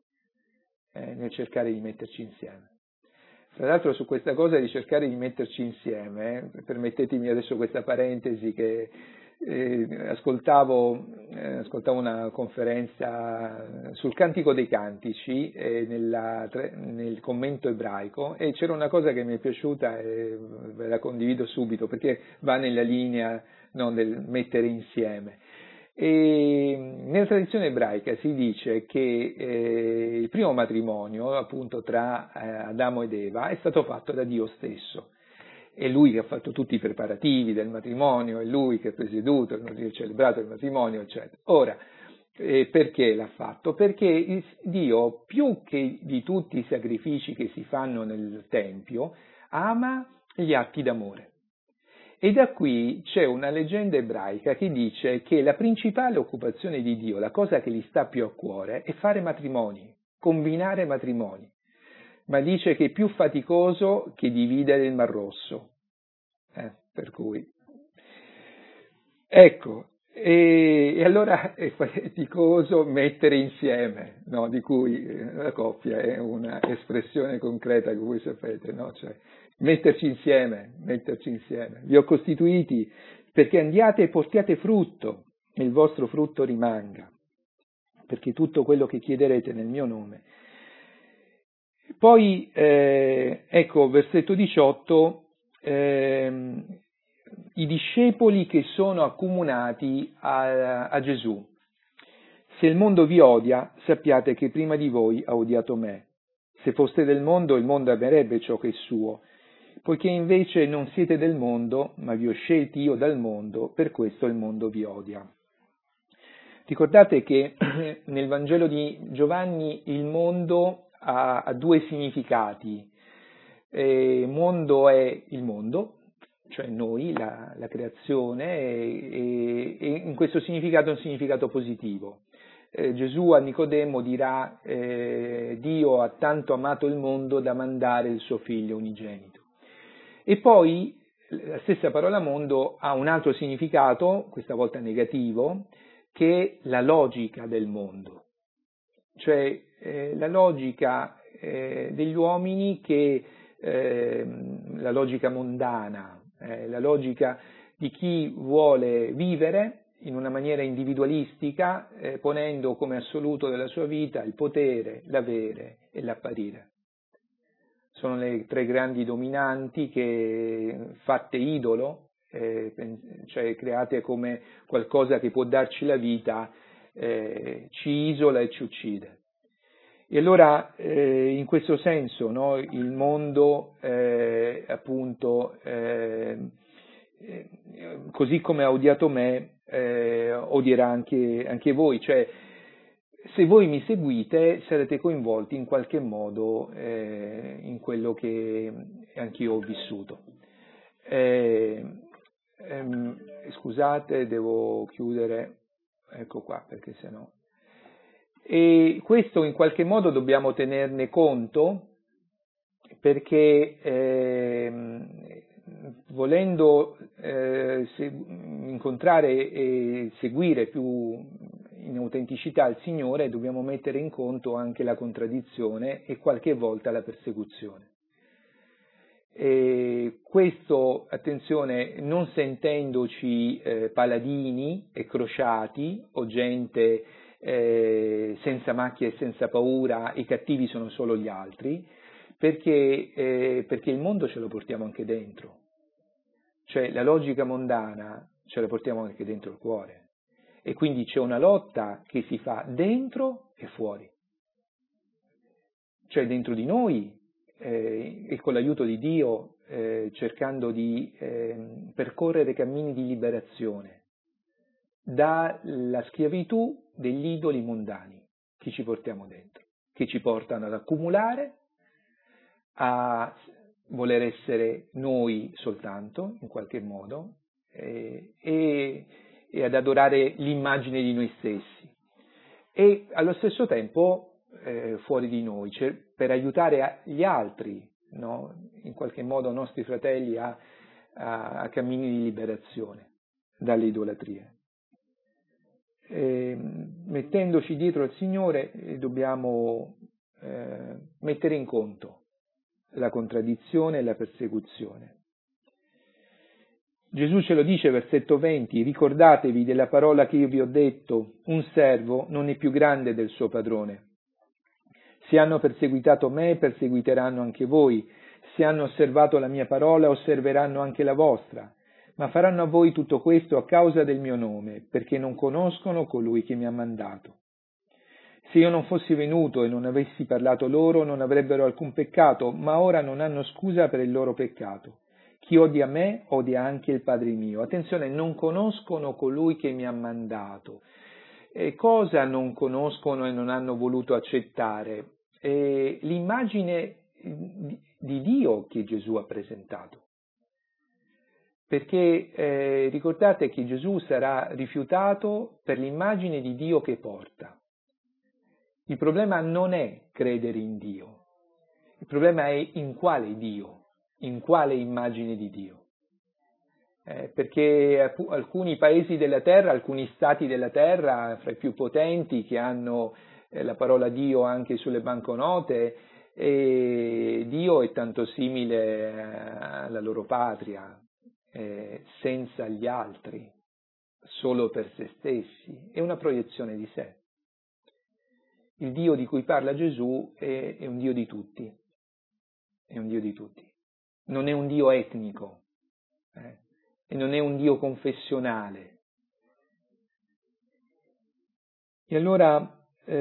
Tra l'altro su questa cosa di cercare di metterci insieme, permettetemi adesso questa parentesi che ascoltavo una conferenza sul Cantico dei Cantici nel commento ebraico, e c'era una cosa che mi è piaciuta e ve la condivido subito perché va nella linea, no, del mettere insieme. E nella tradizione ebraica si dice che il primo matrimonio, appunto tra Adamo ed Eva, è stato fatto da Dio stesso. È Lui che ha fatto tutti i preparativi del matrimonio, è Lui che ha presieduto, ha celebrato il matrimonio, eccetera. Ora, perché l'ha fatto? Perché Dio, più che di tutti i sacrifici che si fanno nel Tempio, ama gli atti d'amore. E da qui c'è una leggenda ebraica che dice che la principale occupazione di Dio, la cosa che gli sta più a cuore, è fare matrimoni, combinare matrimoni. Ma dice che è più faticoso che dividere il Mar Rosso. Per cui. Ecco, e allora è faticoso mettere insieme, no? Di cui la coppia è una espressione concreta che voi sapete, no? Cioè, metterci insieme. Vi ho costituiti perché andiate e portiate frutto e il vostro frutto rimanga, perché tutto quello che chiederete nel mio nome. Poi, ecco, versetto 18, i discepoli che sono accomunati a Gesù. Se il mondo vi odia, sappiate che prima di voi ha odiato me. Se foste del mondo, il mondo amerebbe ciò che è suo. Poiché invece non siete del mondo, ma vi ho scelti io dal mondo, per questo il mondo vi odia. Ricordate che nel Vangelo di Giovanni il mondo ha due significati. Mondo è il mondo, cioè noi, la creazione, e in questo significato è un significato positivo. Gesù a Nicodemo dirà Dio ha tanto amato il mondo da mandare il suo figlio unigenito. E poi la stessa parola mondo ha un altro significato, questa volta negativo, che è la logica del mondo, cioè la logica degli uomini, che la logica mondana, la logica di chi vuole vivere in una maniera individualistica, ponendo come assoluto della sua vita il potere, l'avere e l'apparire. Sono le tre grandi dominanti che, fatte idolo, cioè create come qualcosa che può darci la vita, ci isola e ci uccide. E allora in questo senso, no, il mondo appunto così come ha odiato me odierà anche voi, cioè se voi mi seguite sarete coinvolti in qualche modo in quello che anch'io ho vissuto. Scusate, devo chiudere, ecco qua, perché sennò. E questo in qualche modo dobbiamo tenerne conto, perché volendo incontrare e seguire più in autenticità il Signore, dobbiamo mettere in conto anche la contraddizione e qualche volta la persecuzione. E questo, attenzione, non sentendoci paladini e crociati o gente senza macchie e senza paura, i cattivi sono solo gli altri, perché il mondo ce lo portiamo anche dentro, cioè la logica mondana ce la portiamo anche dentro il cuore, e quindi c'è una lotta che si fa dentro e fuori, cioè dentro di noi e con l'aiuto di Dio cercando di percorrere cammini di liberazione dalla schiavitù degli idoli mondani che ci portiamo dentro, che ci portano ad accumulare, a voler essere noi soltanto, in qualche modo, e ad adorare l'immagine di noi stessi. E allo stesso tempo fuori di noi, cioè per aiutare gli altri, no? In qualche modo i nostri fratelli a cammini di liberazione dalle idolatrie. Mettendoci dietro al Signore dobbiamo mettere in conto la contraddizione e la persecuzione. Gesù ce lo dice, versetto 20, ricordatevi della parola che io vi ho detto, un servo non è più grande del suo padrone. Se hanno perseguitato me, perseguiteranno anche voi. Se hanno osservato la mia parola, osserveranno anche la vostra. Ma faranno a voi tutto questo a causa del mio nome, perché non conoscono colui che mi ha mandato. Se io non fossi venuto e non avessi parlato loro, non avrebbero alcun peccato, ma ora non hanno scusa per il loro peccato. Chi odia me, odia anche il Padre mio. Attenzione, non conoscono colui che mi ha mandato. Cosa non conoscono e non hanno voluto accettare? L'immagine di Dio che Gesù ha presentato. Perché ricordate che Gesù sarà rifiutato per l'immagine di Dio che porta. Il problema non è credere in Dio, il problema è in quale Dio, in quale immagine di Dio. Perché alcuni paesi della terra, alcuni stati della terra, fra i più potenti, che hanno la parola Dio anche sulle banconote, e Dio è tanto simile alla loro patria, senza gli altri, solo per se stessi, è una proiezione di sé. Il Dio di cui parla Gesù è un Dio di tutti, è un Dio di tutti, non è un Dio etnico, e non è un Dio confessionale. E allora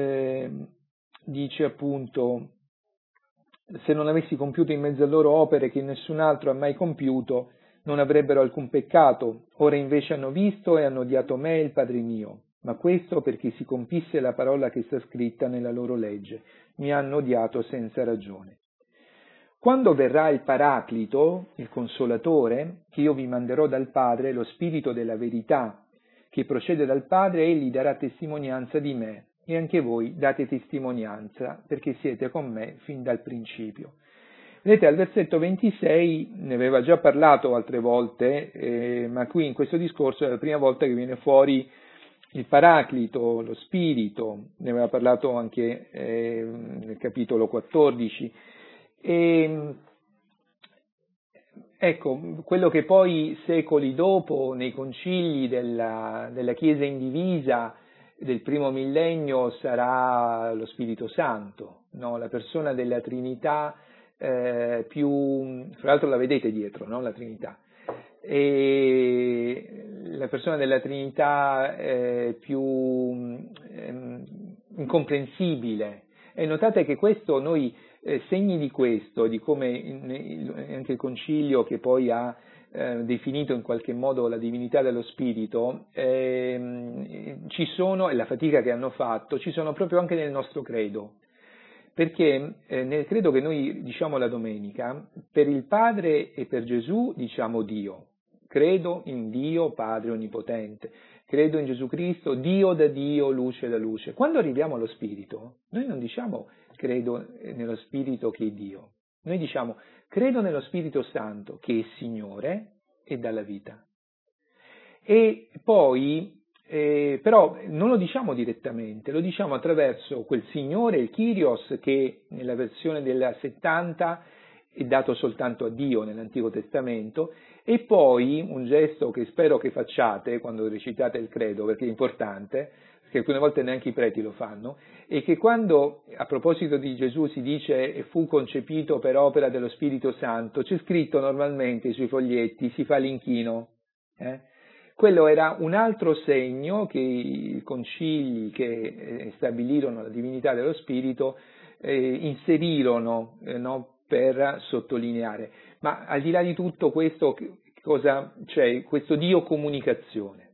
dice appunto, se non avessi compiuto in mezzo a loro opere che nessun altro ha mai compiuto, non avrebbero alcun peccato. Ora invece hanno visto e hanno odiato me e il Padre mio, ma questo perché si compisse la parola che sta scritta nella loro legge. Mi hanno odiato senza ragione. Quando verrà il Paraclito, il Consolatore, che io vi manderò dal Padre, lo Spirito della verità, che procede dal Padre, egli darà testimonianza di me, e anche voi date testimonianza, perché siete con me fin dal principio. Vedete, al versetto 26 ne aveva già parlato altre volte, ma qui in questo discorso è la prima volta che viene fuori il Paraclito, lo Spirito, ne aveva parlato anche nel capitolo 14. E ecco, quello che poi secoli dopo, nei concili della Chiesa indivisa del primo millennio, sarà lo Spirito Santo, no? La persona della Trinità più, fra l'altro la vedete dietro, no? La Trinità. E la persona della Trinità più incomprensibile. E notate che questo noi, segni di questo, di come anche il Concilio che poi ha definito in qualche modo la divinità dello Spirito, ci sono, e la fatica che hanno fatto, ci sono proprio anche nel nostro credo. Perché nel credo che noi diciamo la domenica, per il Padre e per Gesù diciamo Dio. Credo in Dio Padre Onnipotente. Credo in Gesù Cristo, Dio da Dio, luce da luce. Quando arriviamo allo Spirito, noi non diciamo credo nello Spirito che è Dio. Noi diciamo credo nello Spirito Santo che è Signore e dà la vita. E poi però non lo diciamo direttamente, lo diciamo attraverso quel Signore, il Kyrios, che nella versione del 70 è dato soltanto a Dio nell'Antico Testamento, e poi un gesto che spero che facciate quando recitate il credo, perché è importante, perché alcune volte neanche i preti lo fanno, è che quando a proposito di Gesù si dice e fu concepito per opera dello Spirito Santo, c'è scritto normalmente sui foglietti, si fa l'inchino, Quello era un altro segno che i concili che stabilirono la divinità dello Spirito inserirono, no, per sottolineare. Ma al di là di tutto questo, cosa c'è? Questo Dio comunicazione,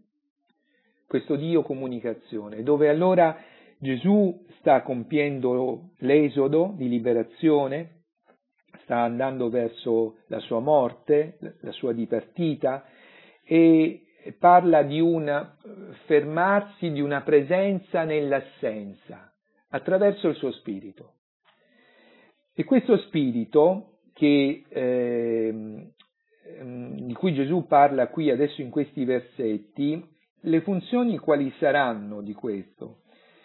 dove allora Gesù sta compiendo l'esodo di liberazione, sta andando verso la sua morte, la sua dipartita, e parla di un fermarsi, di una presenza nell'assenza, attraverso il suo spirito. E questo spirito di cui Gesù parla qui adesso in questi versetti, le funzioni quali saranno di questo?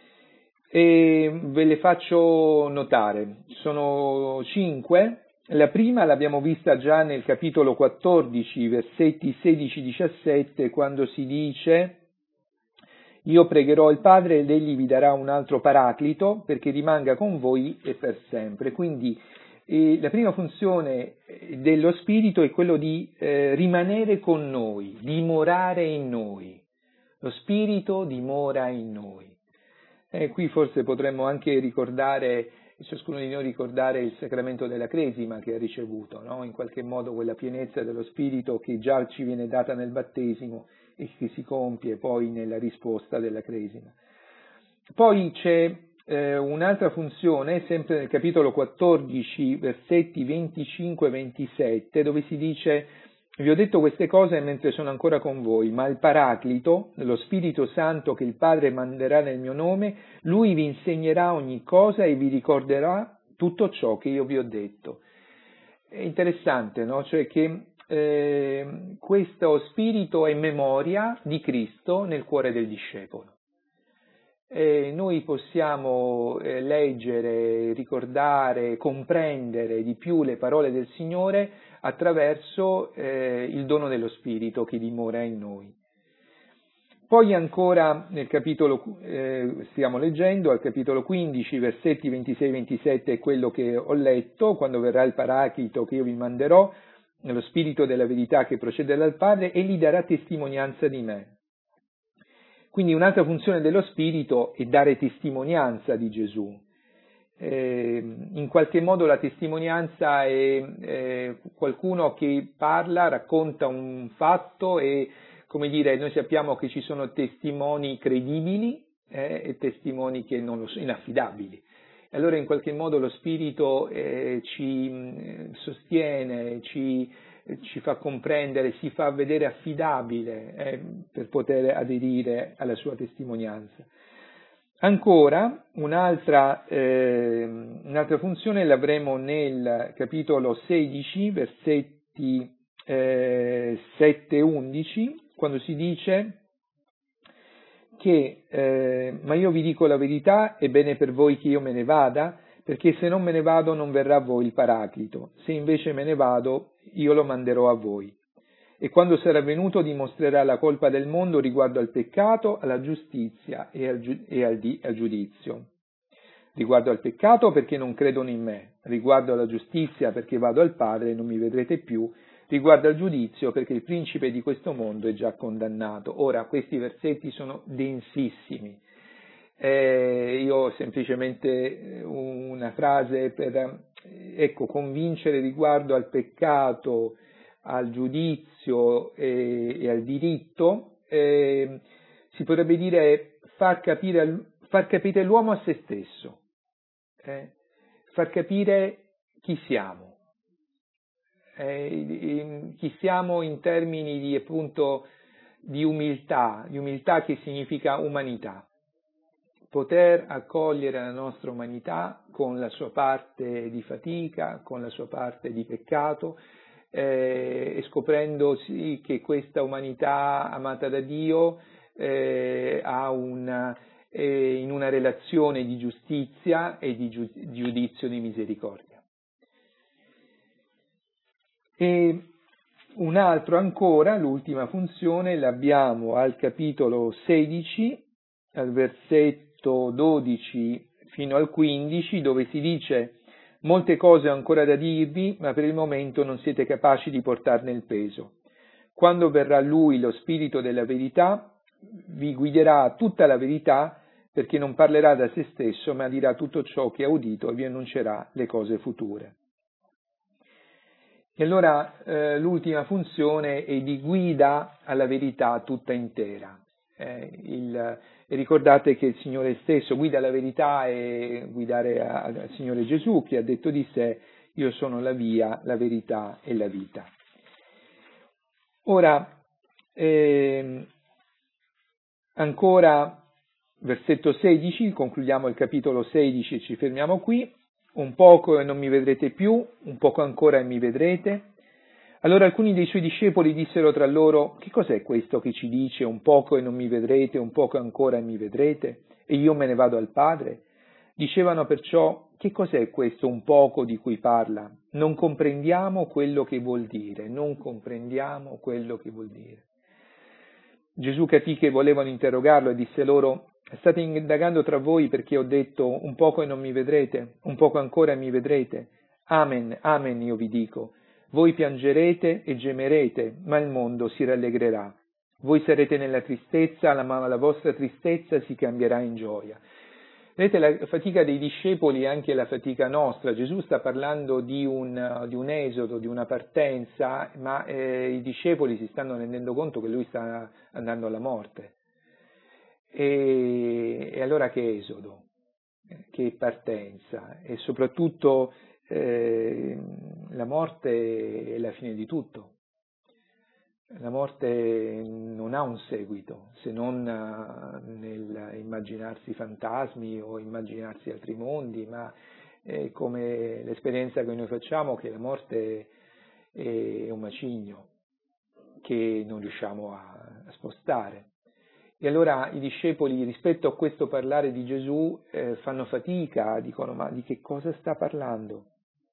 E ve le faccio notare, sono 5. La prima l'abbiamo vista già nel capitolo 14, versetti 16-17, quando si dice: io pregherò il Padre ed egli vi darà un altro paraclito perché rimanga con voi e per sempre. Quindi la prima funzione dello Spirito è quello di rimanere con noi, dimorare in noi. Lo Spirito dimora in noi. Qui forse potremmo anche ricordare, ciascuno di noi ricordare il sacramento della Cresima che ha ricevuto, no? In qualche modo quella pienezza dello Spirito che già ci viene data nel battesimo e che si compie poi nella risposta della Cresima. Poi c'è un'altra funzione, sempre nel capitolo 14, versetti 25-27, dove si dice: vi ho detto queste cose mentre sono ancora con voi, ma il Paraclito, lo Spirito Santo che il Padre manderà nel mio nome, lui vi insegnerà ogni cosa e vi ricorderà tutto ciò che io vi ho detto. È interessante, no? Cioè che questo Spirito è memoria di Cristo nel cuore del discepolo. Noi possiamo leggere, ricordare, comprendere di più le parole del Signore attraverso il dono dello Spirito che dimora in noi. Poi ancora nel capitolo, stiamo leggendo, al capitolo 15, versetti 26-27 è quello che ho letto: quando verrà il Paraclito che io vi manderò, nello Spirito della verità che procede dal Padre, e gli darà testimonianza di me. Quindi un'altra funzione dello Spirito è dare testimonianza di Gesù. In qualche modo la testimonianza è qualcuno che parla, racconta un fatto e, come dire, noi sappiamo che ci sono testimoni credibili e testimoni che non lo sono, inaffidabili. Allora in qualche modo lo Spirito ci sostiene, ci fa comprendere, si fa vedere affidabile per poter aderire alla sua testimonianza. Ancora, un'altra funzione l'avremo nel capitolo 16, versetti 7-11, quando si dice che ma io vi dico la verità, è bene per voi che io me ne vada, perché se non me ne vado non verrà a voi il Paraclito, se invece me ne vado io lo manderò a voi. E quando sarà venuto dimostrerà la colpa del mondo riguardo al peccato, alla giustizia e al giudizio. Riguardo al peccato perché non credono in me, riguardo alla giustizia perché vado al Padre e non mi vedrete più, riguardo al giudizio perché il principe di questo mondo è già condannato. Ora, questi versetti sono densissimi. Io semplicemente una frase per convincere riguardo al peccato, al giudizio e al diritto, si potrebbe dire far capire l'uomo a se stesso, far capire chi siamo in termini di, appunto, di umiltà che significa umanità. Poter accogliere la nostra umanità con la sua parte di fatica, con la sua parte di peccato, e scoprendosi che questa umanità amata da Dio ha in una relazione di giustizia e di giudizio di misericordia. E un altro ancora, l'ultima funzione, l'abbiamo al capitolo 16, al versetto 12 fino al 15, dove si dice: molte cose ho ancora da dirvi, ma per il momento non siete capaci di portarne il peso. Quando verrà Lui, lo Spirito della verità, vi guiderà a tutta la verità, perché non parlerà da se stesso, ma dirà tutto ciò che ha udito e vi annuncerà le cose future. E allora l'ultima funzione è di guida alla verità tutta intera. E ricordate che il Signore stesso guida alla verità e guidare al Signore Gesù, che ha detto di sé: io sono la via, la verità e la vita. Ora, ancora versetto 16, concludiamo il capitolo 16 e ci fermiamo qui. Un poco e non mi vedrete più, un poco ancora e mi vedrete. Allora alcuni dei suoi discepoli dissero tra loro: che cos'è questo che ci dice un poco e non mi vedrete, un poco ancora e mi vedrete, e io me ne vado al Padre? Dicevano perciò: che cos'è questo un poco di cui parla? Non comprendiamo quello che vuol dire, non comprendiamo quello che vuol dire. Gesù capì che volevano interrogarlo e disse loro: state indagando tra voi perché ho detto un poco e non mi vedrete, un poco ancora e mi vedrete? Amen, amen, io vi dico. Voi piangerete e gemerete, ma il mondo si rallegrerà. Voi sarete nella tristezza, ma la vostra tristezza si cambierà in gioia. Vedete, la fatica dei discepoli è anche la fatica nostra. Gesù sta parlando di un esodo, di una partenza, ma i discepoli si stanno rendendo conto che lui sta andando alla morte. E allora che esodo, che partenza, e soprattutto la morte è la fine di tutto. La morte non ha un seguito, se non nel immaginarsi fantasmi o immaginarsi altri mondi, ma è come l'esperienza che noi facciamo, che la morte è un macigno che non riusciamo a spostare. E allora i discepoli, rispetto a questo parlare di Gesù, fanno fatica, dicono: ma di che cosa sta parlando?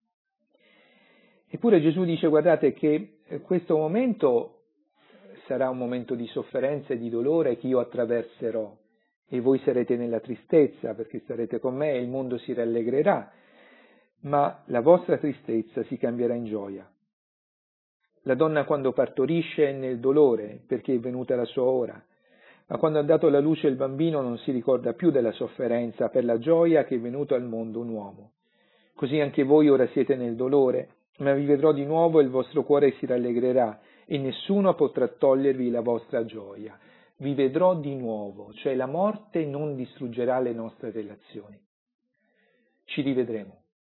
Eppure Gesù dice: guardate che questo momento sarà un momento di sofferenza e di dolore che io attraverserò, e voi sarete nella tristezza perché sarete con me e il mondo si rallegrerà, ma la vostra tristezza si cambierà in gioia. La donna quando partorisce è nel dolore perché è venuta la sua ora, ma quando ha dato alla luce il bambino non si ricorda più della sofferenza per la gioia che è venuto al mondo un uomo. Così anche voi ora siete nel dolore, ma vi vedrò di nuovo e il vostro cuore si rallegrerà e nessuno potrà togliervi la vostra gioia. Vi vedrò di nuovo, cioè la morte non distruggerà le nostre relazioni. Ci rivedremo.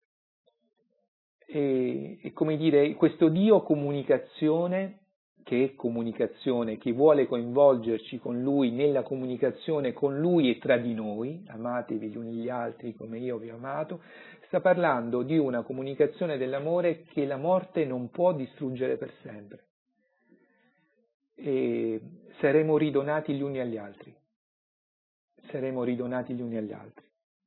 E come dire, questo Dio comunicazione, che è comunicazione, che vuole coinvolgerci con Lui nella comunicazione con Lui e tra di noi, amatevi gli uni gli altri come io vi ho amato, sta parlando di una comunicazione dell'amore che la morte non può distruggere per sempre. E saremo ridonati gli uni agli altri. Saremo ridonati gli uni agli altri.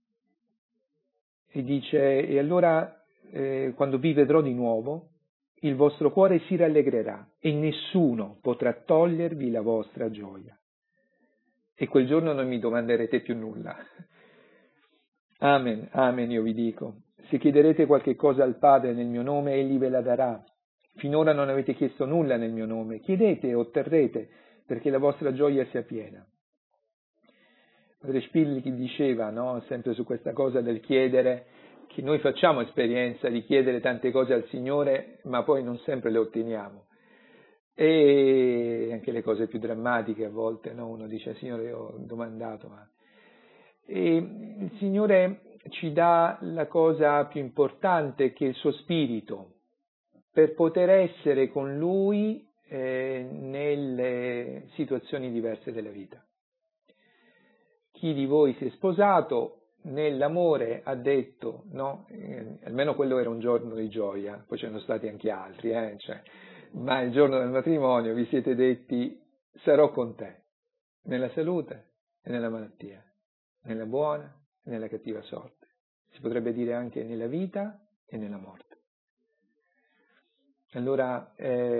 E dice: e allora quando vi vedrò di nuovo, il vostro cuore si rallegrerà e nessuno potrà togliervi la vostra gioia. E quel giorno non mi domanderete più nulla. Amen, amen, io vi dico. Se chiederete qualche cosa al Padre nel mio nome, Egli ve la darà. Finora non avete chiesto nulla nel mio nome. Chiedete e otterrete, perché la vostra gioia sia piena. Padre Spilli diceva, no, sempre su questa cosa del chiedere, che noi facciamo esperienza di chiedere tante cose al Signore, ma poi non sempre le otteniamo. E anche le cose più drammatiche a volte, no? Uno dice: Signore, io ho domandato, ma... E il Signore ci dà la cosa più importante, che è il suo spirito, per poter essere con Lui nelle situazioni diverse della vita. Chi di voi si è sposato nell'amore ha detto, no? Almeno quello era un giorno di gioia, poi ce ne sono stati anche altri, ma il giorno del matrimonio vi siete detti: sarò con te, nella salute e nella malattia, nella buona e nella cattiva sorte. Si potrebbe dire anche nella vita e nella morte. Allora,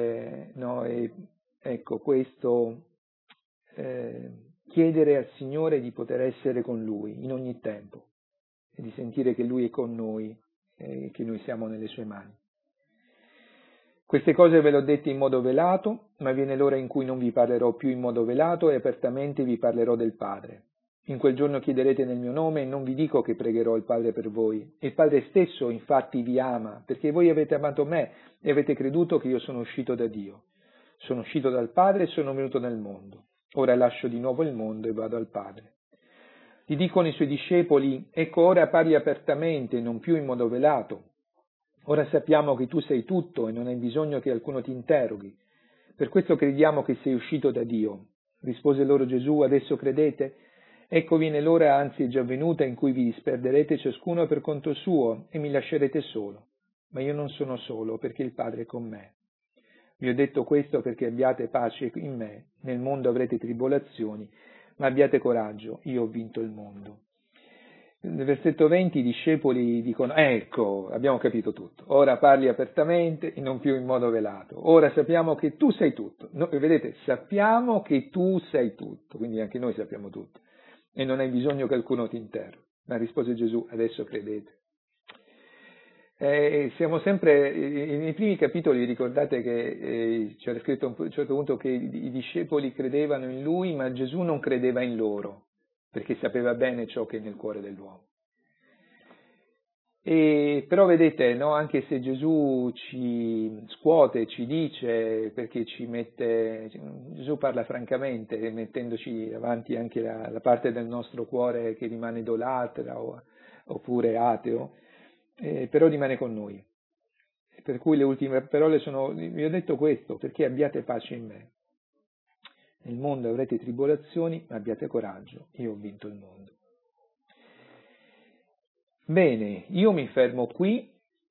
ecco, questo chiedere al Signore di poter essere con Lui in ogni tempo e di sentire che Lui è con noi e che noi siamo nelle sue mani. Queste cose ve le ho dette in modo velato, ma viene l'ora in cui non vi parlerò più in modo velato e apertamente vi parlerò del Padre. In quel giorno chiederete nel mio nome e non vi dico che pregherò il Padre per voi. Il Padre stesso infatti vi ama, perché voi avete amato me e avete creduto che io sono uscito da Dio. Sono uscito dal Padre e sono venuto nel mondo. Ora lascio di nuovo il mondo e vado al Padre. Gli dicono i suoi discepoli: ecco, ora parli apertamente, non più in modo velato. Ora sappiamo che tu sei tutto e non hai bisogno che qualcuno ti interroghi. Per questo crediamo che sei uscito da Dio. Rispose loro Gesù: adesso credete? Ecco viene l'ora, anzi è già venuta, in cui vi disperderete ciascuno per conto suo e mi lascerete solo. Ma io non sono solo, perché il Padre è con me. Vi ho detto questo perché abbiate pace in me. Nel mondo avrete tribolazioni, ma abbiate coraggio, io ho vinto il mondo. Nel versetto 20 i discepoli dicono: ecco, abbiamo capito tutto, ora parli apertamente e non più in modo velato, ora sappiamo che tu sei tutto. Vedete, sappiamo che tu sei tutto, quindi anche noi sappiamo tutto, e non hai bisogno che qualcuno ti interroghi. Ma rispose Gesù: adesso credete. Siamo sempre, nei primi capitoli ricordate che c'era scritto a un certo punto che i discepoli credevano in lui, ma Gesù non credeva in loro, perché sapeva bene ciò che è nel cuore dell'uomo. Però vedete, no, anche se Gesù ci scuote, ci dice, perché Gesù parla francamente, mettendoci davanti anche la parte del nostro cuore che rimane idolatra oppure ateo, però rimane con noi. Per cui le ultime parole sono: vi ho detto questo perché abbiate pace in me. Nel mondo avrete tribolazioni, ma abbiate coraggio, io ho vinto il mondo. Bene, io mi fermo qui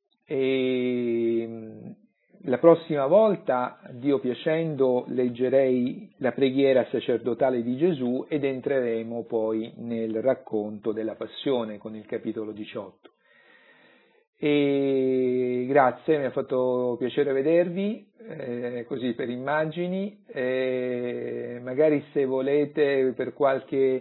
e la prossima volta, Dio piacendo, leggerei la preghiera sacerdotale di Gesù ed entreremo poi nel racconto della Passione con il capitolo 18. E grazie, mi ha fatto piacere vedervi, così per immagini, magari se volete per qualche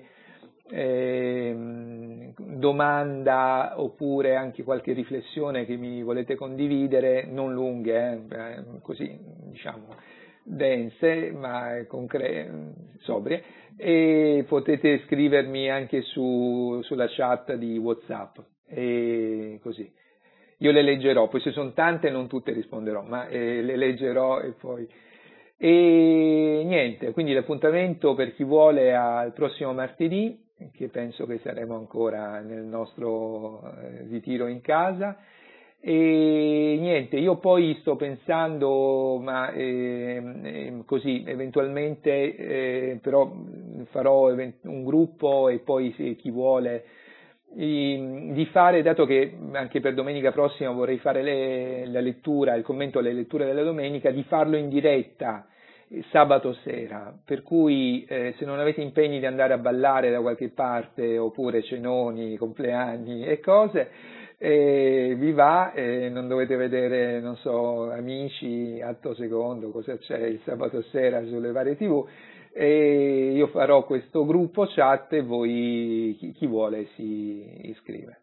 domanda oppure anche qualche riflessione che mi volete condividere, non lunghe, così diciamo dense ma sobrie, e potete scrivermi anche sulla chat di WhatsApp e così. Io le leggerò, poi se sono tante non tutte risponderò, ma le leggerò e poi... E niente, quindi l'appuntamento per chi vuole al prossimo martedì, che penso che saremo ancora nel nostro ritiro in casa. E niente, io poi sto pensando, ma così eventualmente però farò un gruppo e poi se chi vuole di fare, dato che anche per domenica prossima vorrei fare la lettura, il commento alle letture della domenica, di farlo in diretta sabato sera, per cui se non avete impegni di andare a ballare da qualche parte oppure cenoni, compleanni e cose, vi va, non dovete vedere, non so, Amici, Atto Secondo, cosa c'è il sabato sera sulle varie TV, e io farò questo gruppo chat e voi, chi vuole, si iscrive.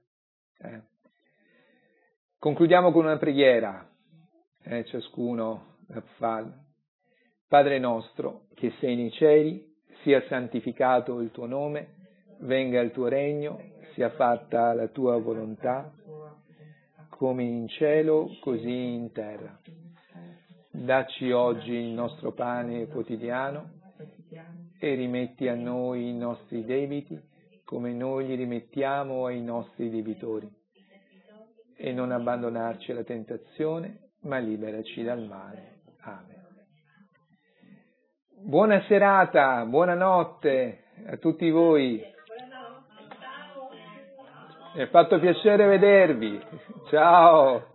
Concludiamo con una preghiera, ciascuno la fa. Padre nostro, che sei nei cieli, sia santificato il tuo nome, venga il tuo regno, sia fatta la tua volontà, come in cielo, così in terra. Dacci oggi il nostro pane quotidiano e rimetti a noi i nostri debiti, come noi li rimettiamo ai nostri debitori. E non abbandonarci alla tentazione, ma liberaci dal male. Amen. Buona serata, buonanotte a tutti voi. Mi ha fatto piacere vedervi. Ciao.